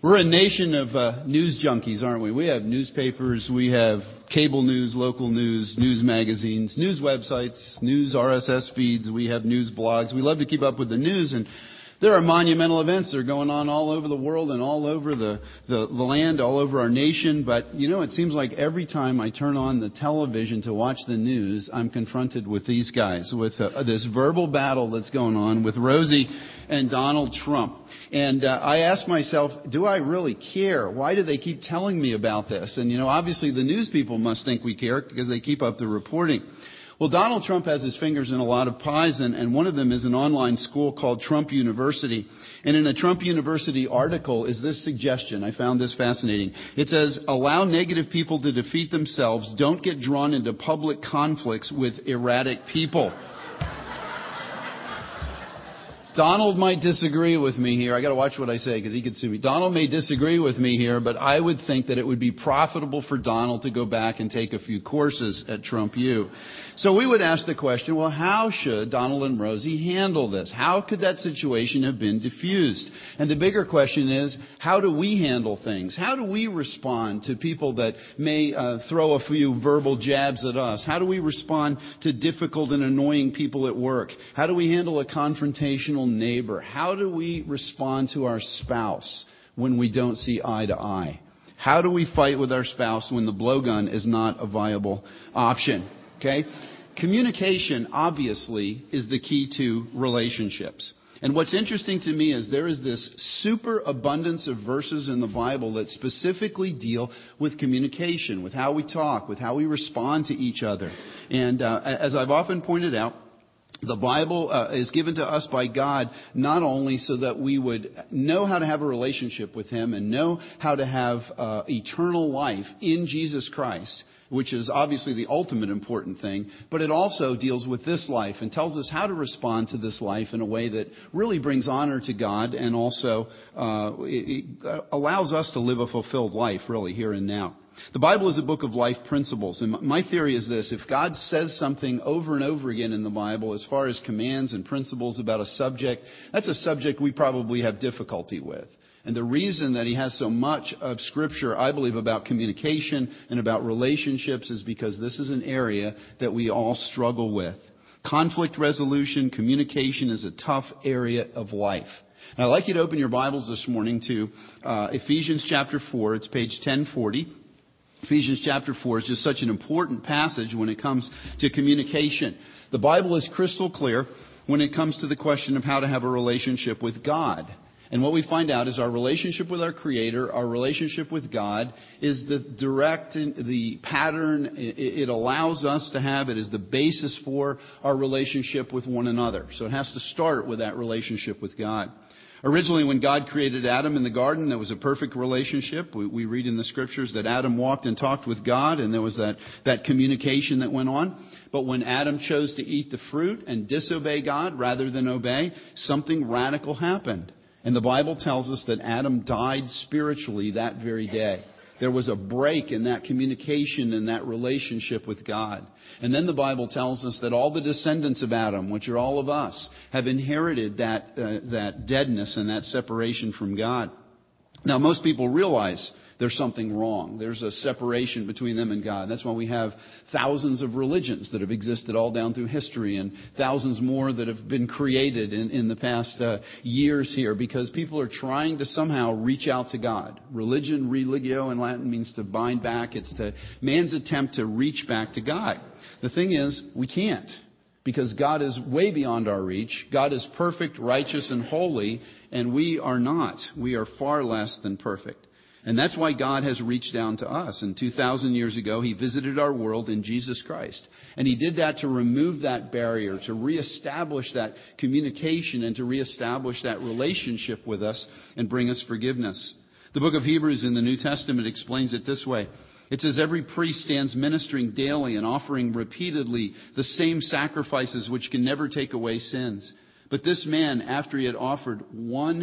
We're a nation of news junkies, aren't we? We have newspapers, we have cable news, local news, news magazines, news websites, news RSS feeds, we have news blogs. We love to keep up with the news, and there are monumental events that are going on all over the world and all over the land, all over our nation. But, you know, it seems like every time I turn on the television to watch the news, I'm confronted with these guys, with this verbal battle that's going on with Rosie and Donald Trump. And I ask myself, do I really care? Why do they keep telling me about this? And, you know, obviously the news people must think we care because they keep up the reporting. Well, Donald Trump has his fingers in a lot of pies, and one of them is an online school called Trump University. And in a Trump University article is this suggestion. I found this fascinating. It says, allow negative people to defeat themselves. Don't get drawn into public conflicts with erratic people. Donald might disagree with me here. I got to watch what I say because he could sue me. Donald may disagree with me here, but I would think that it would be profitable for Donald to go back and take a few courses at Trump U. So we would ask the question, well, how should Donald and Rosie handle this? How could that situation have been diffused? And the bigger question is, how do we handle things? How do we respond to people that may throw a few verbal jabs at us? How do we respond to difficult and annoying people at work? How do we handle a confrontational neighbor? How do we respond to our spouse when we don't see eye to eye? How do we fight with our spouse when the blowgun is not a viable option? Okay? Communication, obviously, is the key to relationships. And what's interesting to me is there is this superabundance of verses in the Bible that specifically deal with communication, with how we talk, with how we respond to each other. And as I've often pointed out, the Bible is given to us by God not only so that we would know how to have a relationship with Him and know how to have eternal life in Jesus Christ, which is obviously the ultimate important thing, but it also deals with this life and tells us how to respond to this life in a way that really brings honor to God and also it allows us to live a fulfilled life really here and now. The Bible is a book of life principles, and my theory is this: if God says something over and over again in the Bible as far as commands and principles about a subject, that's a subject we probably have difficulty with. And the reason that He has so much of Scripture, I believe, about communication and about relationships is because this is an area that we all struggle with. Conflict resolution, communication is a tough area of life. Now, I'd like you to open your Bibles this morning to Ephesians chapter 4. It's page 1040. Ephesians chapter 4 is just such an important passage when it comes to communication. The Bible is crystal clear when it comes to the question of how to have a relationship with God. And what we find out is our relationship with our Creator, our relationship with God, is the pattern it allows us to have. It is the basis for our relationship with one another. So it has to start with that relationship with God. Originally, when God created Adam in the garden, there was a perfect relationship. We read in the Scriptures that Adam walked and talked with God, and there was that communication that went on. But when Adam chose to eat the fruit and disobey God rather than obey, something radical happened. And the Bible tells us that Adam died spiritually that very day. There was a break in that communication and that relationship with God. And then the Bible tells us that all the descendants of Adam, which are all of us, have inherited that deadness and that separation from God. Now, most people realize there's something wrong. There's a separation between them and God. That's why we have thousands of religions that have existed all down through history and thousands more that have been created in the past years here, because people are trying to somehow reach out to God. Religion, religio in Latin, means to bind back. It's man's attempt to reach back to God. The thing is, we can't, because God is way beyond our reach. God is perfect, righteous, and holy, and we are not. We are far less than perfect. And that's why God has reached down to us. And 2,000 years ago, He visited our world in Jesus Christ. And He did that to remove that barrier, to reestablish that communication, and to reestablish that relationship with us and bring us forgiveness. The book of Hebrews in the New Testament explains it this way. It says, every priest stands ministering daily and offering repeatedly the same sacrifices which can never take away sins. But this man, after he had offered one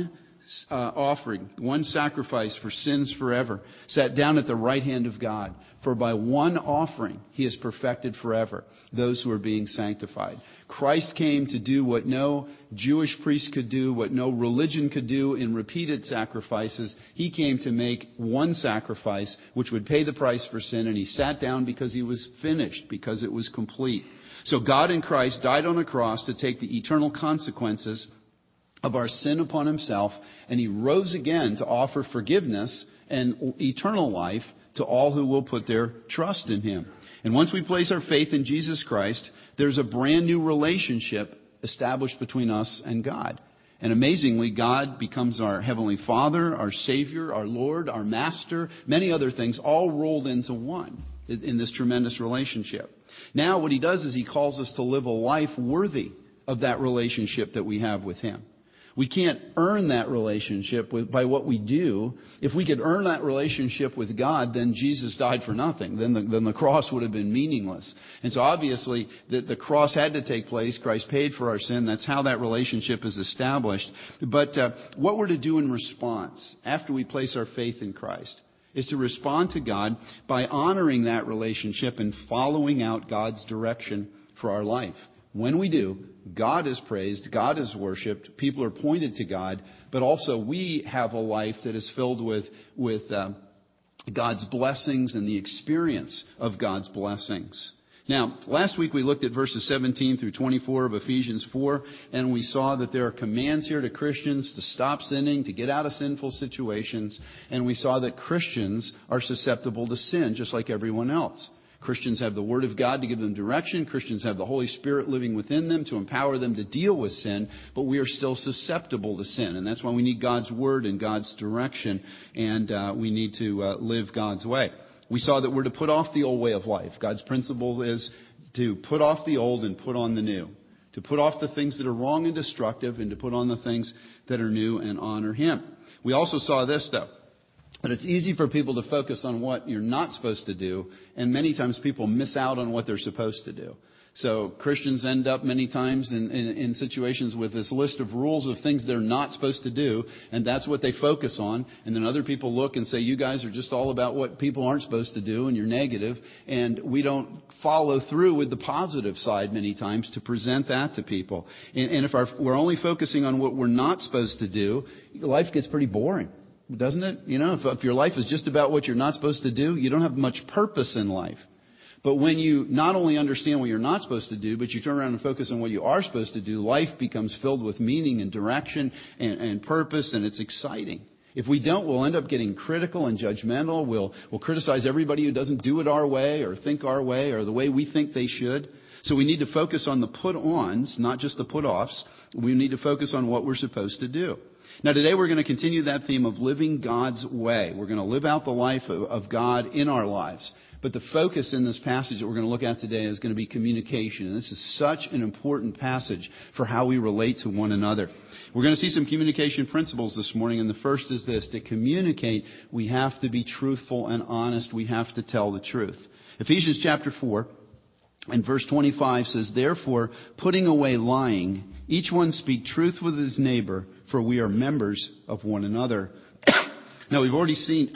offering, one sacrifice for sins forever, sat down at the right hand of God. For by one offering he has perfected forever those who are being sanctified. Christ came to do what no Jewish priest could do, what no religion could do in repeated sacrifices. He came to make one sacrifice which would pay the price for sin, and he sat down because he was finished, because it was complete. So God in Christ died on a cross to take the eternal consequences of our sin upon himself, and he rose again to offer forgiveness and eternal life to all who will put their trust in him. And once we place our faith in Jesus Christ, there's a brand new relationship established between us and God. And amazingly, God becomes our Heavenly Father, our Savior, our Lord, our Master, many other things, all rolled into one in this tremendous relationship. Now what he does is he calls us to live a life worthy of that relationship that we have with him. We can't earn that relationship by what we do. If we could earn that relationship with God, then Jesus died for nothing. Then the cross would have been meaningless. And so obviously the cross had to take place. Christ paid for our sin. That's how that relationship is established. But what we're to do in response after we place our faith in Christ is to respond to God by honoring that relationship and following out God's direction for our life. When we do, God is praised, God is worshipped, people are pointed to God, but also we have a life that is filled with God's blessings and the experience of God's blessings. Now, last week we looked at verses 17 through 24 of Ephesians 4, and we saw that there are commands here to Christians to stop sinning, to get out of sinful situations, and we saw that Christians are susceptible to sin just like everyone else. Christians have the Word of God to give them direction. Christians have the Holy Spirit living within them to empower them to deal with sin. But we are still susceptible to sin. And that's why we need God's Word and God's direction. And we need to live God's way. We saw that we're to put off the old way of life. God's principle is to put off the old and put on the new. To put off the things that are wrong and destructive and to put on the things that are new and honor Him. We also saw this, though. But it's easy for people to focus on what you're not supposed to do, and many times people miss out on what they're supposed to do. So Christians end up many times in situations with this list of rules of things they're not supposed to do, and that's what they focus on. And then other people look and say, you guys are just all about what people aren't supposed to do, and you're negative. And we don't follow through with the positive side many times to present that to people. And if we're only focusing on what we're not supposed to do, life gets pretty boring. Doesn't it? You know, if your life is just about what you're not supposed to do, you don't have much purpose in life. But when you not only understand what you're not supposed to do, but you turn around and focus on what you are supposed to do, life becomes filled with meaning and direction and purpose, and it's exciting. If we don't, we'll end up getting critical and judgmental. We'll criticize everybody who doesn't do it our way or think our way or the way we think they should. So we need to focus on the put-ons, not just the put-offs. We need to focus on what we're supposed to do. Now today we're going to continue that theme of living God's way. We're going to live out the life of God in our lives. But the focus in this passage that we're going to look at today is going to be communication. And this is such an important passage for how we relate to one another. We're going to see some communication principles this morning. And the first is this: to communicate, we have to be truthful and honest. We have to tell the truth. Ephesians chapter 4 and verse 25 says, therefore, putting away lying, each one speak truth with his neighbor, for we are members of one another. Now, we've already seen,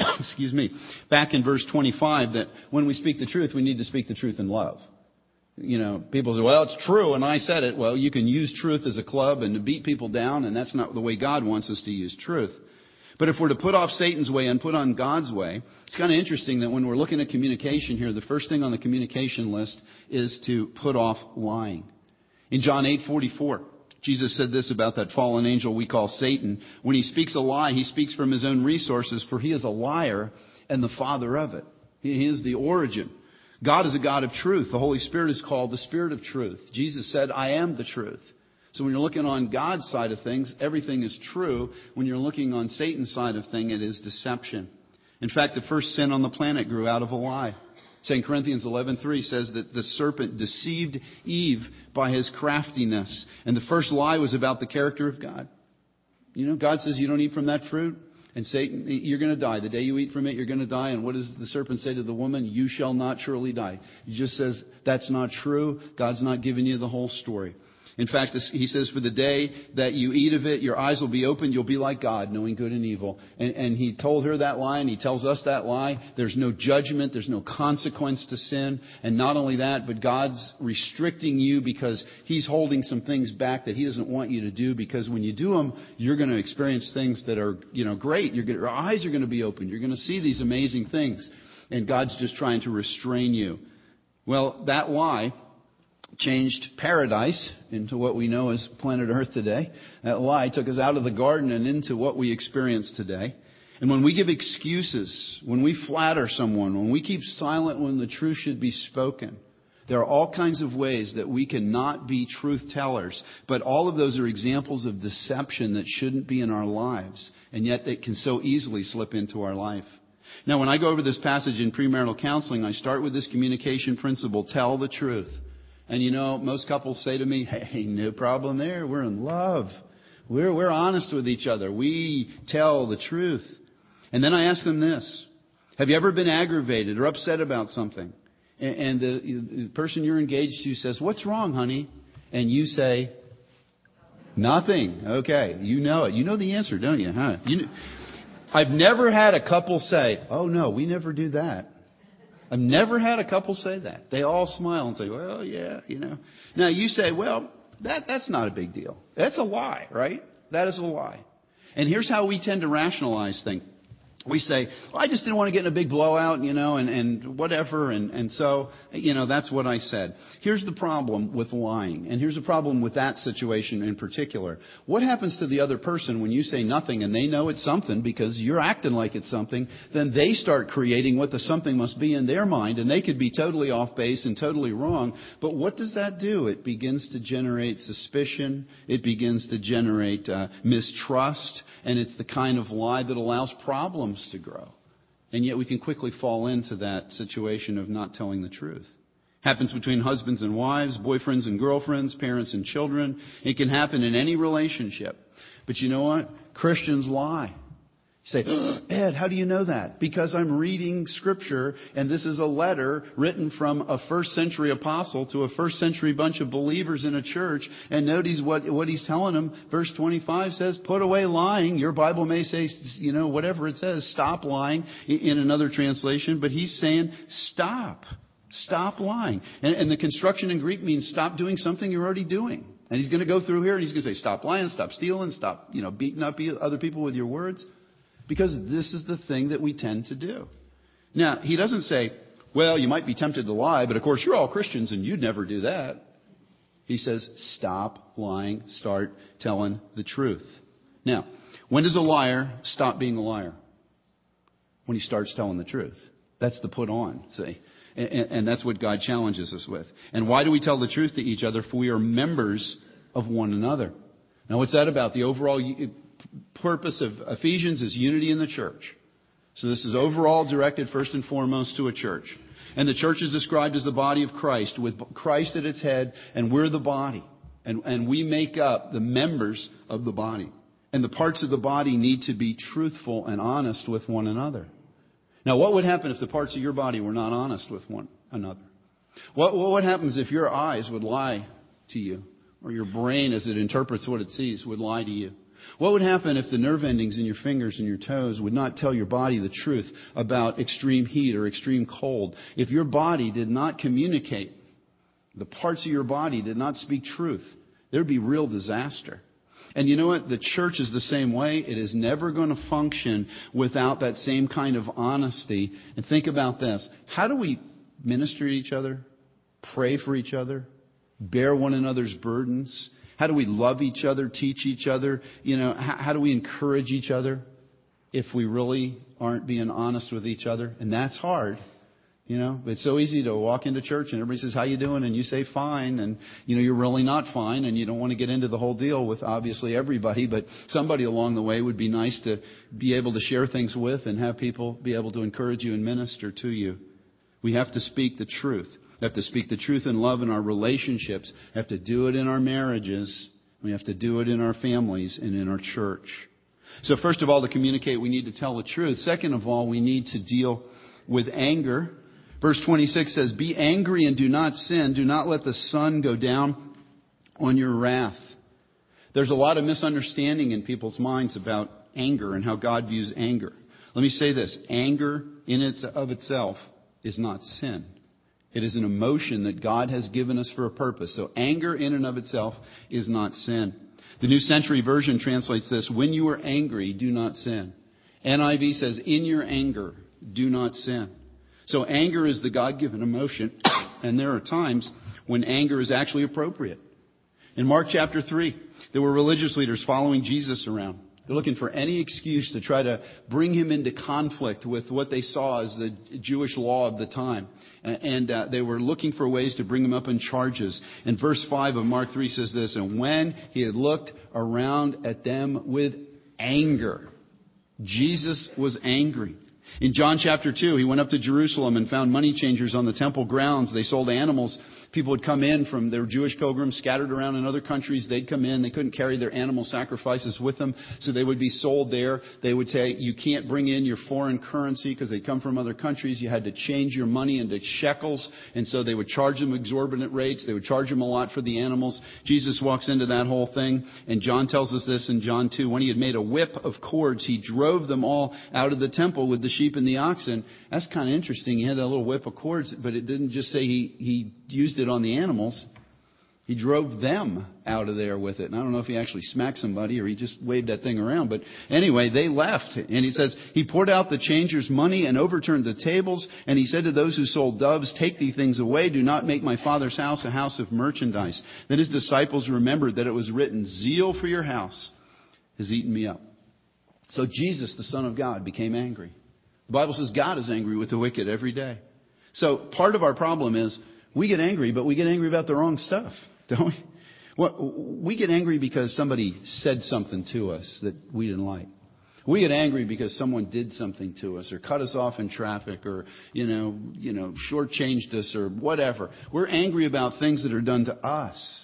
back in verse 25 that when we speak the truth, we need to speak the truth in love. You know, people say, well, it's true, and I said it. Well, you can use truth as a club and to beat people down, and that's not the way God wants us to use truth. But if we're to put off Satan's way and put on God's way, it's kind of interesting that when we're looking at communication here, the first thing on the communication list is to put off lying. In John 8:44, Jesus said this about that fallen angel we call Satan. When he speaks a lie, he speaks from his own resources, for he is a liar and the father of it. He is the origin. God is a God of truth. The Holy Spirit is called the Spirit of truth. Jesus said, I am the truth. So when you're looking on God's side of things, everything is true. When you're looking on Satan's side of things, it is deception. In fact, the first sin on the planet grew out of a lie. 2 Corinthians 11:3 says that the serpent deceived Eve by his craftiness. And the first lie was about the character of God. You know, God says you don't eat from that fruit. And Satan, you're going to die. The day you eat from it, you're going to die. And what does the serpent say to the woman? You shall not surely die. He just says that's not true. God's not giving you the whole story. In fact, he says, for the day that you eat of it, your eyes will be opened. You'll be like God, knowing good and evil. And he told her that lie, and he tells us that lie. There's no judgment. There's no consequence to sin. And not only that, but God's restricting you because he's holding some things back that he doesn't want you to do. Because when you do them, you're going to experience things that are, great. Your eyes are going to be opened. You're going to see these amazing things. And God's just trying to restrain you. Well, that lie changed paradise into what we know as planet Earth today. That lie took us out of the garden and into what we experience today. And when we give excuses, when we flatter someone, when we keep silent when the truth should be spoken, there are all kinds of ways that we cannot be truth tellers. But all of those are examples of deception that shouldn't be in our lives. And yet they can so easily slip into our life. Now, when I go over this passage in premarital counseling, I start with this communication principle, tell the truth. And most couples say to me, hey, no problem there. We're in love. We're honest with each other. We tell the truth. And then I ask them this. Have you ever been aggravated or upset about something? And the person you're engaged to says, what's wrong, honey? And you say, nothing. Okay. You know it. You know the answer, don't you? Huh? I've never had a couple say, oh no, we never do that. I've never had a couple say that. They all smile and say, well, yeah, Now you say, well, that's not a big deal. That's a lie, right? That is a lie. And here's how we tend to rationalize things. We say, well, I just didn't want to get in a big blowout, and whatever. And so, that's what I said. Here's the problem with lying. And here's the problem with that situation in particular. What happens to the other person when you say nothing and they know it's something because you're acting like it's something? Then they start creating what the something must be in their mind. And they could be totally off base and totally wrong. But what does that do? It begins to generate suspicion. It begins to generate mistrust. And it's the kind of lie that allows problems to grow. And yet we can quickly fall into that situation of not telling the truth. Happens between husbands and wives, boyfriends and girlfriends, parents and children. It can happen in any relationship. But you know what? Christians lie. You say, Ed, how do you know that? Because I'm reading Scripture, and this is a letter written from a first century apostle to a first century bunch of believers in a church. And notice what he's telling them. Verse 25 says, put away lying. Your Bible may say, whatever it says, stop lying in another translation. But he's saying, stop. Stop lying. And the construction in Greek means stop doing something you're already doing. And he's going to go through here and he's going to say, stop lying, stop stealing, stop, beating up other people with your words. Because this is the thing that we tend to do. Now, he doesn't say, well, you might be tempted to lie, but of course you're all Christians and you'd never do that. He says, stop lying, start telling the truth. Now, when does a liar stop being a liar? When he starts telling the truth. That's the put on, see. And that's what God challenges us with. And why do we tell the truth to each other? For we are members of one another. Now, what's that about? The overall purpose of Ephesians is unity in the church. So this is overall directed first and foremost to a church. And the church is described as the body of Christ, with Christ at its head, and we're the body. And we make up the members of the body. And the parts of the body need to be truthful and honest with one another. Now, what would happen if the parts of your body were not honest with one another? What happens if your eyes would lie to you? Or your brain, as it interprets what it sees, would lie to you? What would happen if the nerve endings in your fingers and your toes would not tell your body the truth about extreme heat or extreme cold? If your body did not communicate, the parts of your body did not speak truth, there would be real disaster. And you know what? The church is the same way. It is never going to function without that same kind of honesty. And think about this. How do we minister to each other, pray for each other, bear one another's burdens? How do we love each other, teach each other? How do we encourage each other if we really aren't being honest with each other? And that's hard. It's so easy to walk into church and everybody says, how you doing? And you say, fine. And, you're really not fine. And you don't want to get into the whole deal with obviously everybody. But somebody along the way would be nice to be able to share things with and have people be able to encourage you and minister to you. We have to speak the truth. We have to speak the truth in love in our relationships. We have to do it in our marriages. We have to do it in our families and in our church. So first of all, to communicate, we need to tell the truth. Second of all, we need to deal with anger. Verse 26 says, be angry and do not sin. Do not let the sun go down on your wrath. There's a lot of misunderstanding in people's minds about anger and how God views anger. Let me say this. Anger in of itself is not sin. It is an emotion that God has given us for a purpose. So anger in and of itself is not sin. The New Century Version translates this, when you are angry, do not sin. NIV says, in your anger, do not sin. So anger is the God-given emotion, and there are times when anger is actually appropriate. In Mark chapter 3, there were religious leaders following Jesus around. They're looking for any excuse to try to bring him into conflict with what they saw as the Jewish law of the time. And they were looking for ways to bring him up in charges. And verse 5 of Mark 3 says this, and when he had looked around at them with anger, Jesus was angry. In John chapter 2, he went up to Jerusalem and found money changers on the temple grounds. They sold animals. People would come in from their Jewish pilgrims scattered around in other countries. They'd come in. They couldn't carry their animal sacrifices with them, so they would be sold there. They would say, you can't bring in your foreign currency because they come from other countries. You had to change your money into shekels, and so they would charge them exorbitant rates. They would charge them a lot for the animals. Jesus walks into that whole thing, and John tells us this in John 2. When he had made a whip of cords, he drove them all out of the temple with the sheep and the oxen. That's kind of interesting. He had that little whip of cords, but it didn't just say he used it on the animals. He drove them out of there with it. And I don't know if he actually smacked somebody or he just waved that thing around. But anyway, they left. And he says, he poured out the changers' money and overturned the tables. And he said to those who sold doves, take these things away. Do not make my Father's house a house of merchandise. Then his disciples remembered that it was written, zeal for your house has eaten me up. So Jesus, the Son of God, became angry. The Bible says God is angry with the wicked every day. So part of our problem is we get angry, but we get angry about the wrong stuff, don't we? Well, we get angry because somebody said something to us that we didn't like. We get angry because someone did something to us or cut us off in traffic or, shortchanged us or whatever. We're angry about things that are done to us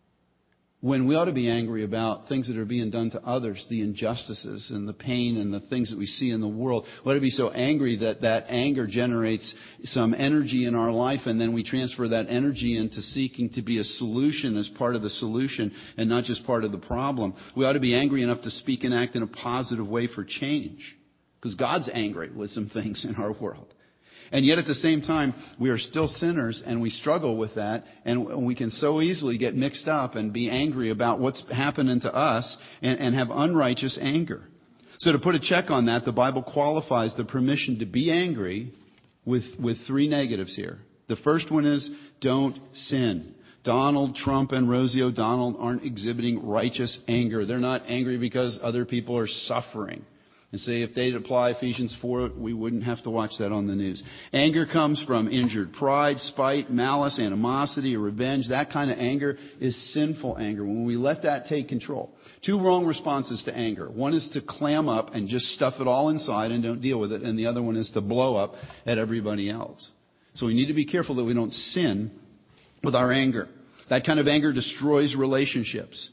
when we ought to be angry about things that are being done to others, the injustices and the pain and the things that we see in the world. We ought to be so angry that anger generates some energy in our life, and then we transfer that energy into seeking to be a solution as part of the solution and not just part of the problem. We ought to be angry enough to speak and act in a positive way for change, because God's angry with some things in our world. And yet at the same time, we are still sinners and we struggle with that, and we can so easily get mixed up and be angry about what's happening to us and have unrighteous anger. So to put a check on that, the Bible qualifies the permission to be angry with three negatives here. The first one is don't sin. Donald Trump and Rosie O'Donnell aren't exhibiting righteous anger. They're not angry because other people are suffering. And say if they'd apply Ephesians 4, we wouldn't have to watch that on the news. Anger comes from injured pride, spite, malice, animosity, or revenge. That kind of anger is sinful anger when we let that take control. Two wrong responses to anger. One is to clam up and just stuff it all inside and don't deal with it. And the other one is to blow up at everybody else. So we need to be careful that we don't sin with our anger. That kind of anger destroys relationships.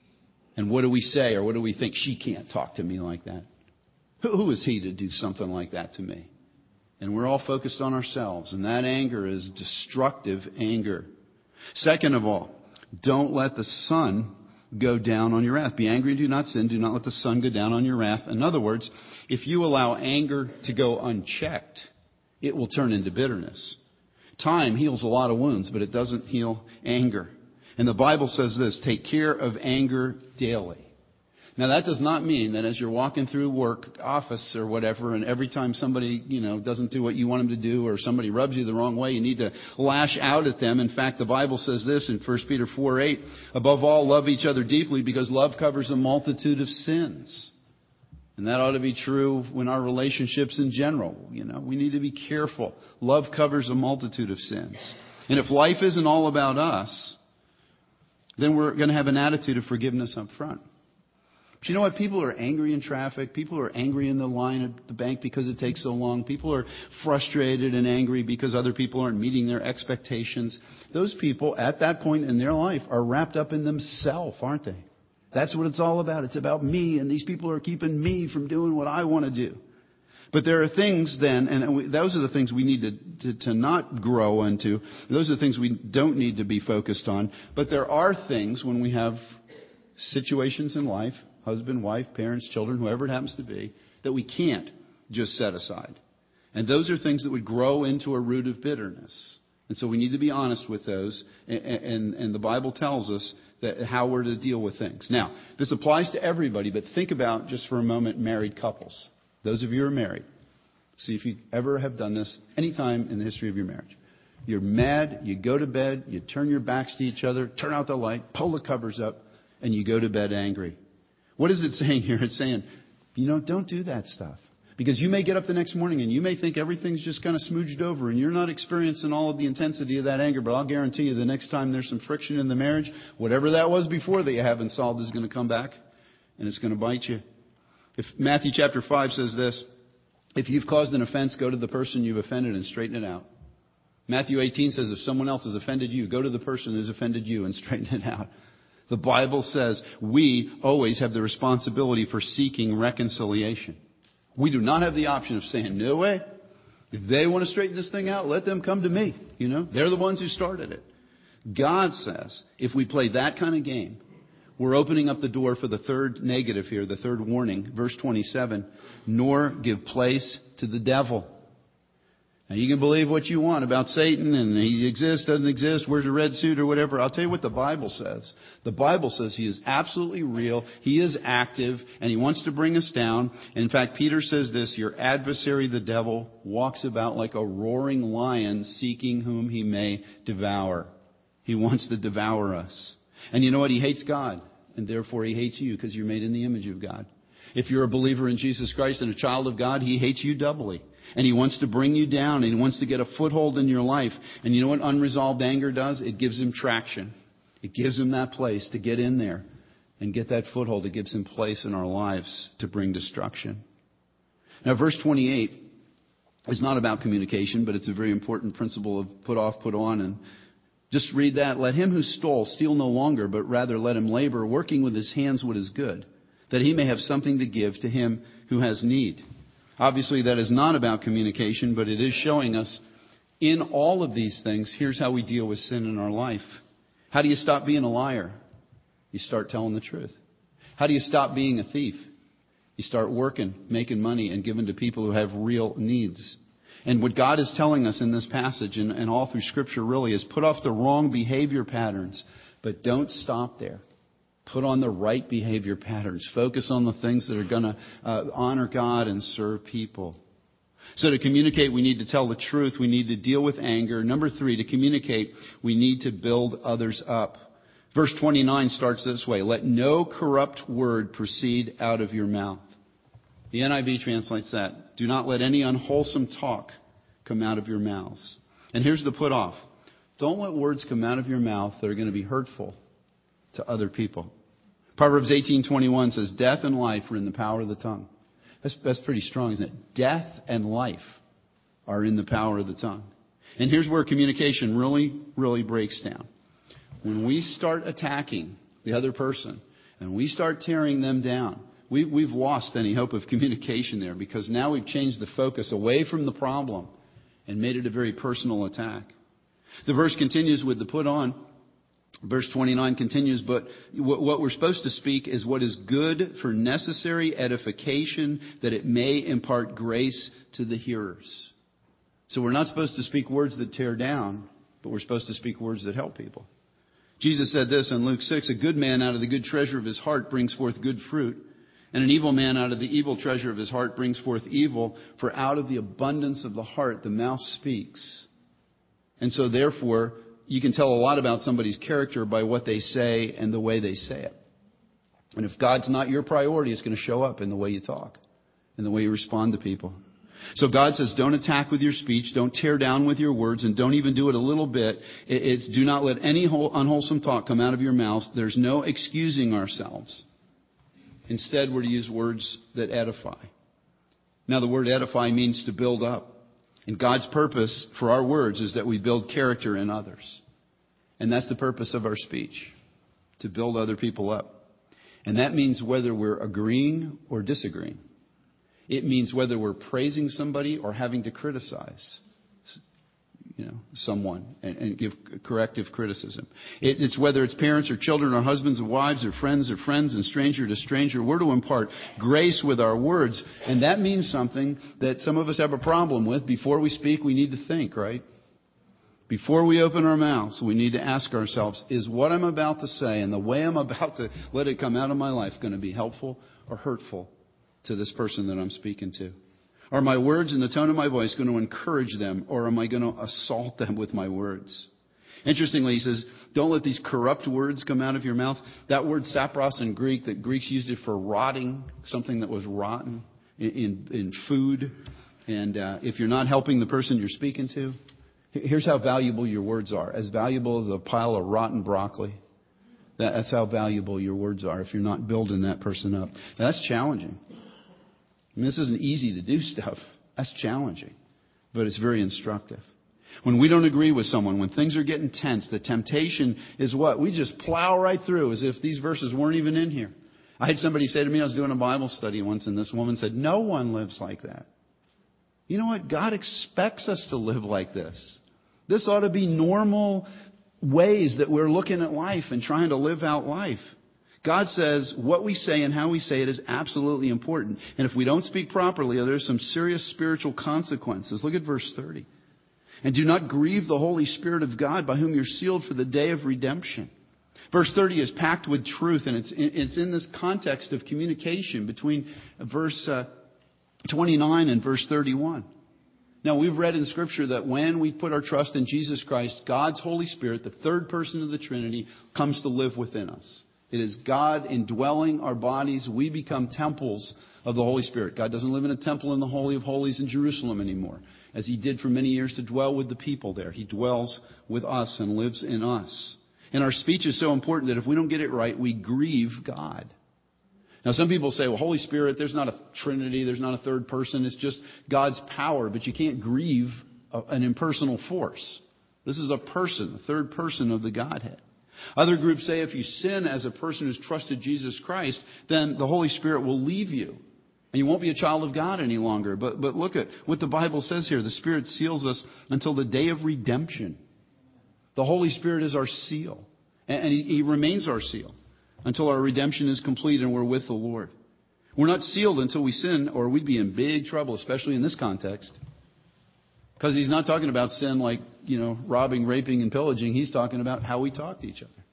And what do we say or what do we think? She can't talk to me like that. Who is he to do something like that to me? And we're all focused on ourselves. And that anger is destructive anger. Second of all, don't let the sun go down on your wrath. Be angry and do not sin. Do not let the sun go down on your wrath. In other words, if you allow anger to go unchecked, it will turn into bitterness. Time heals a lot of wounds, but it doesn't heal anger. And the Bible says this, take care of anger daily. Now, that does not mean that as you're walking through work, office or whatever, and every time somebody, doesn't do what you want them to do or somebody rubs you the wrong way, you need to lash out at them. In fact, the Bible says this in 1 Peter 4:8, above all, love each other deeply because love covers a multitude of sins. And that ought to be true in our relationships in general. We need to be careful. Love covers a multitude of sins. And if life isn't all about us, then we're going to have an attitude of forgiveness up front. But you know what? People are angry in traffic. People are angry in the line at the bank because it takes so long. People are frustrated and angry because other people aren't meeting their expectations. Those people at that point in their life are wrapped up in themselves, aren't they? That's what it's all about. It's about me, and these people are keeping me from doing what I want to do. But there are things then, and those are the things we need to not grow into. Those are the things we don't need to be focused on. But there are things when we have situations in life, husband, wife, parents, children, whoever it happens to be, that we can't just set aside. And those are things that would grow into a root of bitterness. And so we need to be honest with those. And the Bible tells us that how we're to deal with things. Now, this applies to everybody, but think about just for a moment married couples. Those of you who are married. See if you ever have done this any time in the history of your marriage. You're mad, you go to bed, you turn your backs to each other, turn out the light, pull the covers up, and you go to bed angry. What is it saying here? It's saying, don't do that stuff. Because you may get up the next morning and you may think everything's just kind of smooched over and you're not experiencing all of the intensity of that anger. But I'll guarantee you the next time there's some friction in the marriage, whatever that was before that you haven't solved is going to come back and it's going to bite you. If Matthew chapter 5 says this, if you've caused an offense, go to the person you've offended and straighten it out. Matthew 18 says if someone else has offended you, go to the person who's offended you and straighten it out. The Bible says we always have the responsibility for seeking reconciliation. We do not have the option of saying, no way. If they want to straighten this thing out, let them come to me. They're the ones who started it. God says if we play that kind of game, we're opening up the door for the third negative here, the third warning, verse 27, nor give place to the devil. Now you can believe what you want about Satan and he exists, doesn't exist, wears a red suit or whatever. I'll tell you what the Bible says. The Bible says he is absolutely real, he is active, and he wants to bring us down. In fact, Peter says this, your adversary the devil walks about like a roaring lion seeking whom he may devour. He wants to devour us. And you know what? He hates God, and therefore he hates you because you're made in the image of God. If you're a believer in Jesus Christ and a child of God, he hates you doubly. And he wants to bring you down, and he wants to get a foothold in your life. And you know what unresolved anger does? It gives him traction. It gives him that place to get in there and get that foothold. It gives him place in our lives to bring destruction. Now, verse 28 is not about communication, but it's a very important principle of put off, put on. And just read that. Let him who stole steal no longer, but rather let him labor, working with his hands what is good, that he may have something to give to him who has need. Obviously, that is not about communication, but it is showing us in all of these things, here's how we deal with sin in our life. How do you stop being a liar? You start telling the truth. How do you stop being a thief? You start working, making money, and giving to people who have real needs. And what God is telling us in this passage and all through Scripture really is put off the wrong behavior patterns, but don't stop there. Put on the right behavior patterns. Focus on the things that are going to honor God and serve people. So to communicate, we need to tell the truth. We need to deal with anger. Number 3, to communicate, we need to build others up. Verse 29 starts this way. Let no corrupt word proceed out of your mouth. The NIV translates that. Do not let any unwholesome talk come out of your mouths. And here's the put off. Don't let words come out of your mouth that are going to be hurtful to other people. Proverbs 18:21 says, death and life are in the power of the tongue. That's pretty strong, isn't it? Death and life are in the power of the tongue. And here's where communication really, really breaks down. When we start attacking the other person and we start tearing them down, we've lost any hope of communication there, because now we've changed the focus away from the problem and made it a very personal attack. The verse continues with the put on. Verse 29 continues, but what we're supposed to speak is what is good for necessary edification, that it may impart grace to the hearers. So we're not supposed to speak words that tear down, but we're supposed to speak words that help people. Jesus said this in Luke 6, a good man out of the good treasure of his heart brings forth good fruit, and an evil man out of the evil treasure of his heart brings forth evil, for out of the abundance of the heart the mouth speaks. And so therefore, you can tell a lot about somebody's character by what they say and the way they say it. And if God's not your priority, it's going to show up in the way you talk, in the way you respond to people. So God says, don't attack with your speech, don't tear down with your words, and don't even do it a little bit. It's do not let any unwholesome talk come out of your mouth. There's no excusing ourselves. Instead, we're to use words that edify. Now, the word edify means to build up. And God's purpose for our words is that we build character in others. And that's the purpose of our speech, to build other people up. And that means whether we're agreeing or disagreeing. It means whether we're praising somebody or having to criticize someone and give corrective criticism. It's whether it's parents or children or husbands or wives or friends and stranger to stranger. We're to impart grace with our words. And that means something that some of us have a problem with. Before we speak, we need to think, right? Before we open our mouths, we need to ask ourselves, is what I'm about to say and the way I'm about to let it come out of my life going to be helpful or hurtful to this person that I'm speaking to? Are my words and the tone of my voice going to encourage them, or am I going to assault them with my words? Interestingly, he says, don't let these corrupt words come out of your mouth. That word sapros in Greek, that Greeks used it for rotting, something that was rotten in food. And if you're not helping the person you're speaking to, here's how valuable your words are. As valuable as a pile of rotten broccoli. That's how valuable your words are if you're not building that person up. Now, that's challenging. This isn't easy to do stuff. That's challenging. But it's very instructive. When we don't agree with someone, when things are getting tense, the temptation is what? We just plow right through as if these verses weren't even in here. I had somebody say to me, I was doing a Bible study once, and this woman said, no one lives like that. You know what? God expects us to live like this. This ought to be normal ways that we're looking at life and trying to live out life. God says what we say and how we say it is absolutely important. And if we don't speak properly, there's some serious spiritual consequences. Look at verse 30. And do not grieve the Holy Spirit of God, by whom you're sealed for the day of redemption. Verse 30 is packed with truth, and it's in this context of communication between verse 29 and verse 31. Now, we've read in Scripture that when we put our trust in Jesus Christ, God's Holy Spirit, the third person of the Trinity, comes to live within us. It is God indwelling our bodies. We become temples of the Holy Spirit. God doesn't live in a temple in the Holy of Holies in Jerusalem anymore, as He did for many years to dwell with the people there. He dwells with us and lives in us. And our speech is so important that if we don't get it right, we grieve God. Now, some people say, well, Holy Spirit, there's not a Trinity, there's not a third person, it's just God's power, but you can't grieve an impersonal force. This is a person, a third person of the Godhead. Other groups say if you sin as a person who's trusted Jesus Christ, then the Holy Spirit will leave you. And you won't be a child of God any longer. But look at what the Bible says here. The Spirit seals us until the day of redemption. The Holy Spirit is our seal. And He remains our seal until our redemption is complete and we're with the Lord. We're not sealed until we sin, or we'd be in big trouble, especially in this context. Because He's not talking about sin like, robbing, raping, and pillaging. He's talking about how we talk to each other.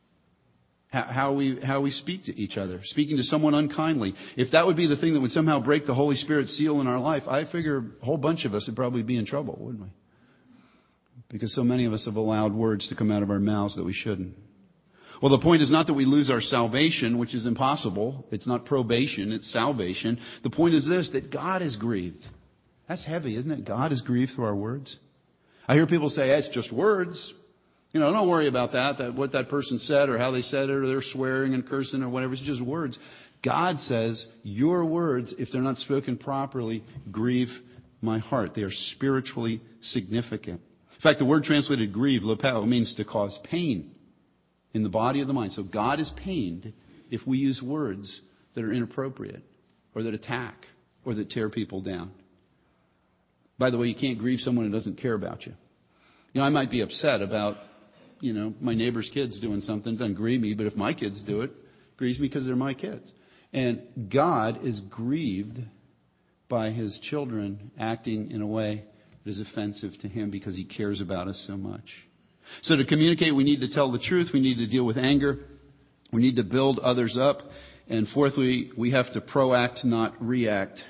How we speak to each other. Speaking to someone unkindly. If that would be the thing that would somehow break the Holy Spirit's seal in our life, I figure a whole bunch of us would probably be in trouble, wouldn't we? Because so many of us have allowed words to come out of our mouths that we shouldn't. Well, the point is not that we lose our salvation, which is impossible. It's not probation, it's salvation. The point is this, that God is grieved. That's heavy, isn't it? God is grieved through our words. I hear people say, it's just words. Don't worry about that what that person said or how they said it, or they're swearing and cursing or whatever. It's just words. God says, your words, if they're not spoken properly, grieve my heart. They are spiritually significant. In fact, the word translated grieve, lepeo, means to cause pain in the body of the mind. So God is pained if we use words that are inappropriate or that attack or that tear people down. By the way, you can't grieve someone who doesn't care about you. I might be upset about, my neighbor's kids doing something. It doesn't grieve me, but if my kids do it, it grieves me because they're my kids. And God is grieved by His children acting in a way that is offensive to Him because He cares about us so much. So to communicate, we need to tell the truth. We need to deal with anger. We need to build others up. And fourthly, we have to proact, not react.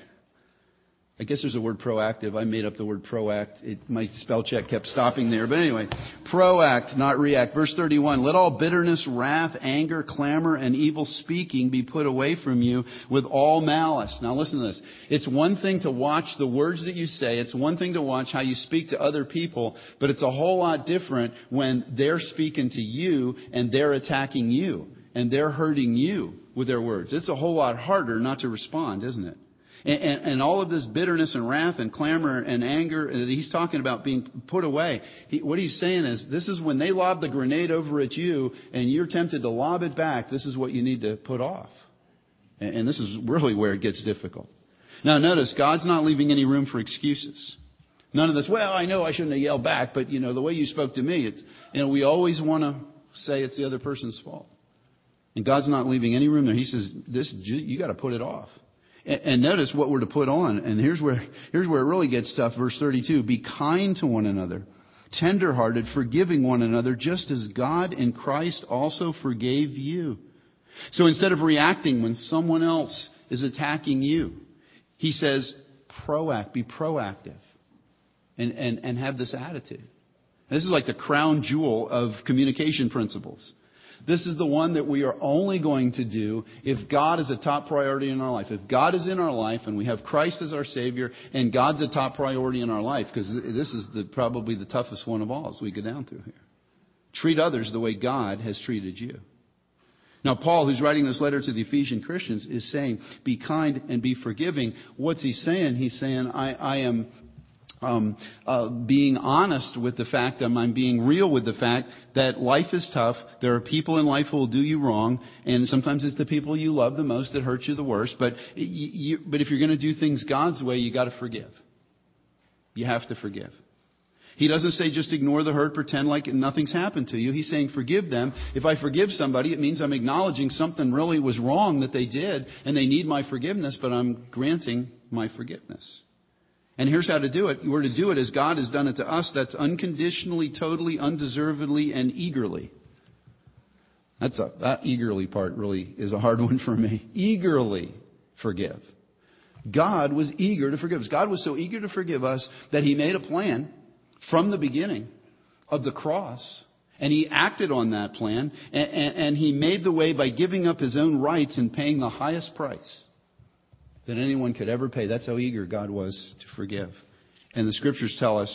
I guess there's a word proactive. I made up the word proact. My spell check kept stopping there. But anyway, proact, not react. Verse 31, let all bitterness, wrath, anger, clamor, and evil speaking be put away from you with all malice. Now listen to this. It's one thing to watch the words that you say. It's one thing to watch how you speak to other people. But it's a whole lot different when they're speaking to you and they're attacking you and they're hurting you with their words. It's a whole lot harder not to respond, isn't it? And all of this bitterness and wrath and clamor and anger that he's talking about being put away. What he's saying is, this is when they lob the grenade over at you and you're tempted to lob it back. This is what you need to put off. And this is really where it gets difficult. Now notice, God's not leaving any room for excuses. None of this, well, I know I shouldn't have yelled back, but the way you spoke to me, we always want to say it's the other person's fault. And God's not leaving any room there. He says, you got to put it off. And notice what we're to put on. And here's where it really gets tough. Verse 32, be kind to one another, tenderhearted, forgiving one another, just as God in Christ also forgave you. So instead of reacting when someone else is attacking you, he says, be proactive and have this attitude. This is like the crown jewel of communication principles. This is the one that we are only going to do if God is a top priority in our life. If God is in our life and we have Christ as our Savior and God's a top priority in our life, because this is probably the toughest one of all as we go down through here. Treat others the way God has treated you. Now, Paul, who's writing this letter to the Ephesian Christians, is saying, be kind and be forgiving. What's he saying? He's saying, I am being honest with the fact, I'm being real with the fact that life is tough. There are people in life who will do you wrong, and sometimes it's the people you love the most that hurt you the worst. But if you're going to do things God's way, you got to forgive. You have to forgive. He doesn't say just ignore the hurt, pretend like nothing's happened to you. He's saying forgive them. If I forgive somebody, it means I'm acknowledging something really was wrong that they did, and they need my forgiveness, but I'm granting my forgiveness. And here's how to do it. We're to do it as God has done it to us. That's unconditionally, totally, undeservedly, and eagerly. That eagerly part really is a hard one for me. Eagerly forgive. God was eager to forgive us. God was so eager to forgive us that He made a plan from the beginning of the cross. And He acted on that plan. And He made the way by giving up His own rights and paying the highest price that anyone could ever pay. That's how eager God was to forgive. And the Scriptures tell us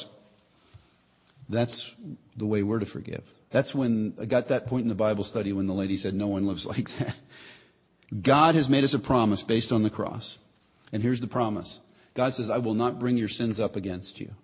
that's the way we're to forgive. That's when I got that point in the Bible study when the lady said no one lives like that. God has made us a promise based on the cross. And here's the promise. God says, I will not bring your sins up against you.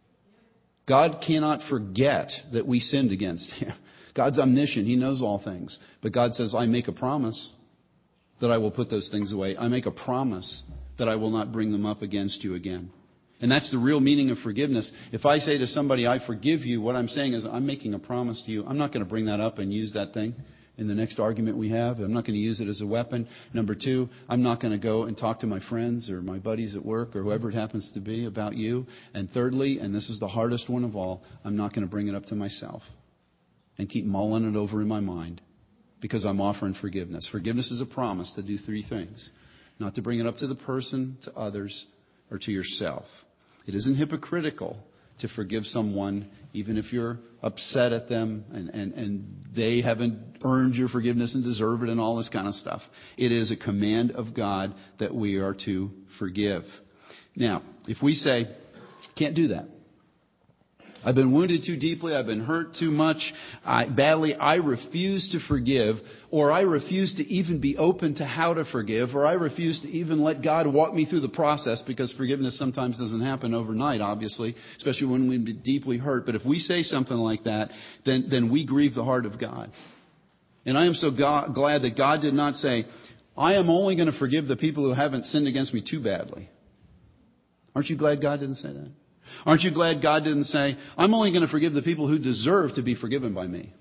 God cannot forget that we sinned against Him. God's omniscient. He knows all things. But God says, I make a promise that I will put those things away. I make a promise that I will not bring them up against you again. And that's the real meaning of forgiveness. If I say to somebody, I forgive you, what I'm saying is I'm making a promise to you. I'm not going to bring that up and use that thing in the next argument we have. I'm not going to use it as a weapon. Number two, I'm not going to go and talk to my friends or my buddies at work or whoever it happens to be about you. And thirdly, and this is the hardest one of all, I'm not going to bring it up to myself and keep mulling it over in my mind. Because I'm offering forgiveness. Forgiveness is a promise to do three things. Not to bring it up to the person, to others, or to yourself. It isn't hypocritical to forgive someone even if you're upset at them and they haven't earned your forgiveness and deserve it and all this kind of stuff. It is a command of God that we are to forgive. Now, if we say, can't do that. I've been wounded too deeply. I've been hurt too much. Badly. I refuse to forgive, or I refuse to even be open to how to forgive, or I refuse to even let God walk me through the process, because forgiveness sometimes doesn't happen overnight, obviously, especially when we've been deeply hurt. But if we say something like that, then we grieve the heart of God. And I am so glad that God did not say, I am only going to forgive the people who haven't sinned against me too badly. Aren't you glad God didn't say that? Aren't you glad God didn't say, I'm only going to forgive the people who deserve to be forgiven by me?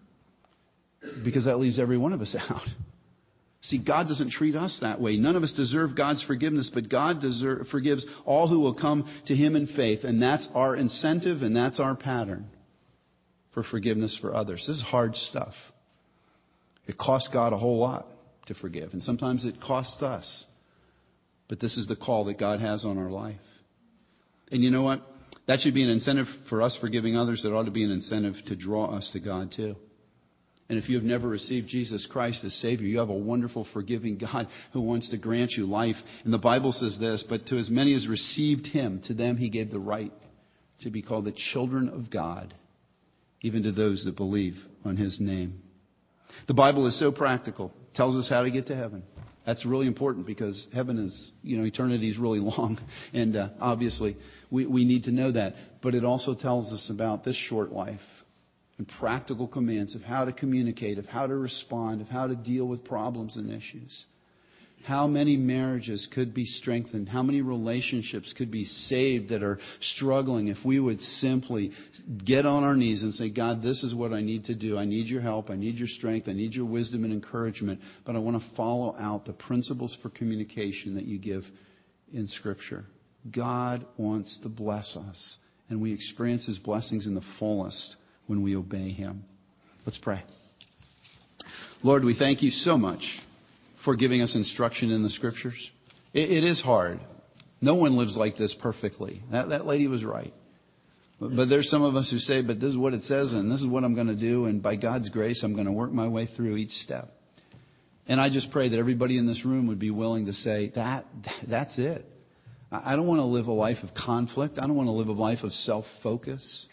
Because that leaves every one of us out. See, God doesn't treat us that way. None of us deserve God's forgiveness, but God forgives all who will come to Him in faith. And that's our incentive and that's our pattern for forgiveness for others. This is hard stuff. It costs God a whole lot to forgive. And sometimes it costs us. But this is the call that God has on our life. And you know what? That should be an incentive for us forgiving others. That ought to be an incentive to draw us to God too. And if you have never received Jesus Christ as Savior, you have a wonderful, forgiving God who wants to grant you life. And the Bible says this, but to as many as received Him, to them He gave the right to be called the children of God, even to those that believe on His name. The Bible is so practical. It tells us how to get to heaven. That's really important because heaven is, eternity is really long. And obviously, we need to know that. But it also tells us about this short life and practical commands of how to communicate, of how to respond, of how to deal with problems and issues. How many marriages could be strengthened? How many relationships could be saved that are struggling if we would simply get on our knees and say, God, this is what I need to do. I need your help. I need your strength. I need your wisdom and encouragement. But I want to follow out the principles for communication that you give in Scripture. God wants to bless us, and we experience His blessings in the fullest when we obey Him. Let's pray. Lord, we thank you so much for giving us instruction in the Scriptures. It is hard. No one lives like this perfectly. That lady was right. But there's some of us who say, but this is what it says, and this is what I'm going to do, and by God's grace, I'm going to work my way through each step. And I just pray that everybody in this room would be willing to say, that's it. I don't want to live a life of conflict. I don't want to live a life of self-focus.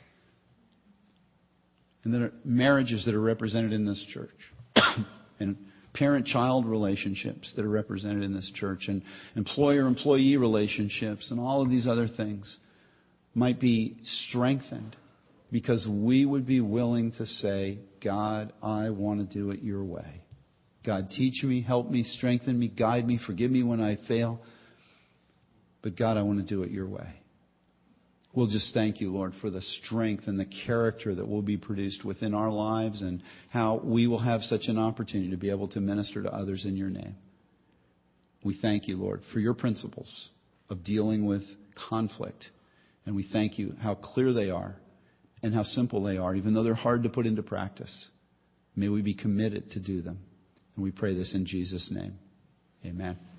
And there are marriages that are represented in this church. And parent-child relationships that are represented in this church, and employer-employee relationships, and all of these other things might be strengthened because we would be willing to say, God, I want to do it your way. God, teach me, help me, strengthen me, guide me, forgive me when I fail. But God, I want to do it your way. We'll just thank you, Lord, for the strength and the character that will be produced within our lives and how we will have such an opportunity to be able to minister to others in your name. We thank you, Lord, for your principles of dealing with conflict. And we thank you how clear they are and how simple they are, even though they're hard to put into practice. May we be committed to do them. And we pray this in Jesus' name. Amen.